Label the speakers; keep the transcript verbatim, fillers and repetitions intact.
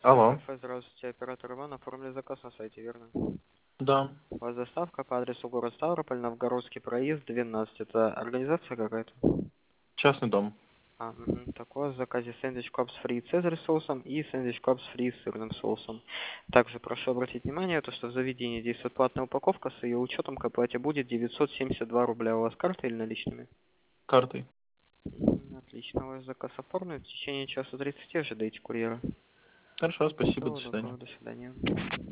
Speaker 1: Алло.
Speaker 2: Кафе, здравствуйте, оператор Иван, оформили заказ на сайте, верно?
Speaker 1: Да.
Speaker 2: У вас доставка по адресу город Ставрополь, Новгородский проезд, двенадцать. Это организация какая-то?
Speaker 1: Частный дом.
Speaker 2: А, угу. Так, у вас в заказе сэндвич копс фри цезарь с соусом и сэндвич копс фри с сырным соусом. Также прошу обратить внимание, то, что в заведении действует платная упаковка, с ее учетом к оплате будет девятьсот семьдесят два рубля. У вас карта или наличными?
Speaker 1: Картой.
Speaker 2: М, Отлично, ваш заказ оформлен. В течение часа тридцати ожидайте курьера.
Speaker 1: Хорошо, спасибо,
Speaker 2: Всего
Speaker 1: до свидания.
Speaker 2: доброго, до свидания.